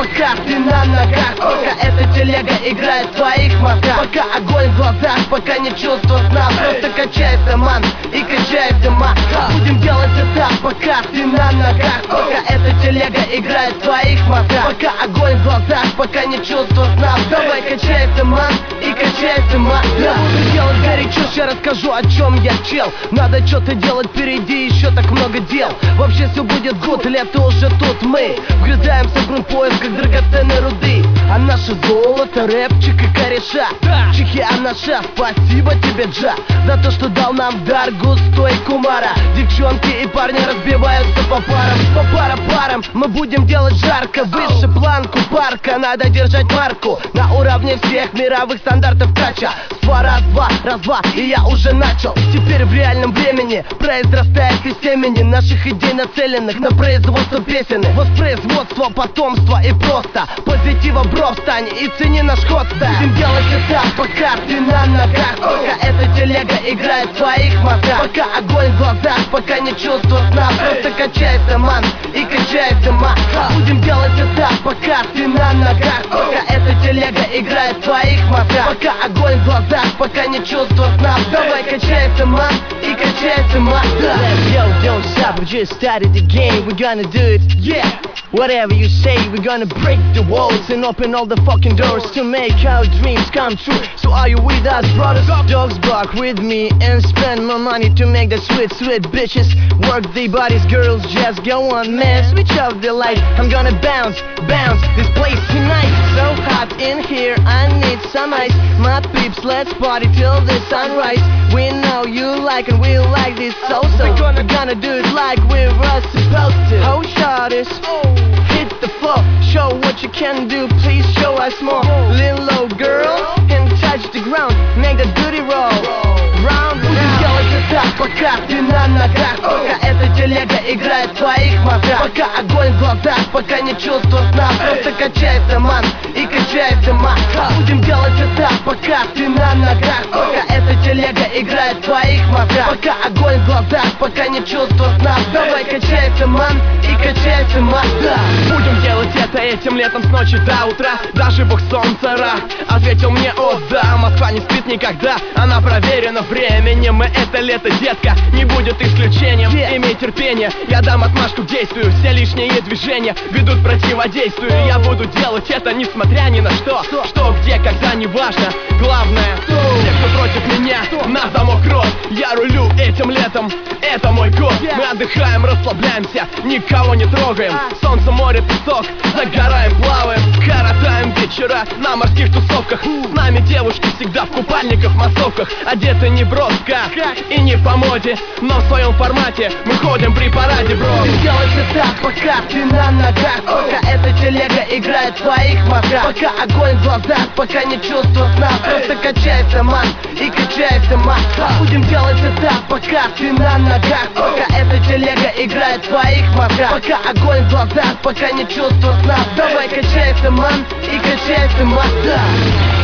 пока ты на ногах, пока эта телега играет в твоих мозгах, пока огонь в глазах, пока не чувство сна. Просто качайся, ман, и качайся, ма. Будем делать это, пока ты на ногах, пока эта телега играет в твоих мозгах, пока огонь в глазах, пока не чувство сна. Давай качайся, ман, и качайся, ма. Я буду делать горячо, сейчас расскажу, о чем я чел. Надо что-то делать, впереди еще так много дел. Вообще все будет гуд, лето уже тут. Мы вгрызаемся в грунт поисках драгоценной руды. А наше золото, рэпчик и кореша. Чехи, а наша, спасибо тебе, Джа, за то, что дал нам дар густой кумара. Девчонки и парни разбиваются по парам. Мы будем делать жарко, выше планку парка. Надо держать марку на уровне всех мировых стандартов кача. Раз-два, и я уже начал. Теперь в реальном времени произрастает из семени наших идей, нацеленных на производство песен. Воспроизводство, потомство и просто позитива, бро, встань и цени наш ход. Будем делать это, пока ты на ногах, пока эта телега играет в твоих мозгах, пока огонь в глазах, пока не чувство сна. Просто качайся, ман, и качайся, ма. Будем делать это, пока ты на ногах, пока эта телега играет в твоих мозгах, пока огонь в глазах, пока не чувство сна. Давай качайся, ман, и качайся, ма. Let's go, don't stop, we just started the game, we're gonna do it, yeah. Whatever you say, we're gonna break the walls and open all the fucking doors to make our dreams come true. So are you with us, brothers? Dogs bark with me and spend more money to make the sweet, sweet bitches work their bodies. Girls just go on, man, switch off the light. I'm gonna bounce, this place tonight. So hot in here, I need some ice. My peeps, let's party till the sunrise. We know you like and we like this so-so. We're gonna do it like we were supposed to. Oh, shawties, hit the floor, show what you can do, please show us more. Lean low, girl, and touch the ground, make the booty roll. Round, будем делать это, пока ты на ногах, пока эта телега играет в твоих мозгах, пока огонь в глазах, пока не чувство сна. Просто качайся, ман, и качайся, ма. Будем делать это, пока ты на ногах, пока эта телега играет в твоих мозгах, пока огонь в глазах, пока не чувство сна. Давай качайся, ман, и качайся, ма. Будем делать это этим летом с ночи до утра. Даже бог солнца Ра ответил мне: о да, Москва не спит никогда, она проверена временем. И это лето, детка, не будет исключением. Имей терпение, я дам отмашку к действию. Все лишние движения ведут к противодействию. Я буду делать это несмотря ни на что. Что, где, когда, не важно. Главное, те, кто против меня, на замок рот. Я рулю этим летом, это мой год. Мы отдыхаем, расслабляемся, никого не трогаем. Солнце, море, песок, загораем, плаваем, коротаем вечера на морских тусовках. С нами девушки всегда в купальниках, массовках, одеты не броско и не по моде, но в своем формате мы ходим при параде, бро. Будем делать это, пока ты на ногах, пока эта телега играет в твоих мозгах, пока огонь в глазах, пока не чувство сна. Просто качайся, ман, и качайся, ма. Будем делать это, пока ты на ногах, пока эта телега играет в твоих мозгах, пока огонь в глазах, пока не чувство сна. Давай качайся, ман, и качайся, ма.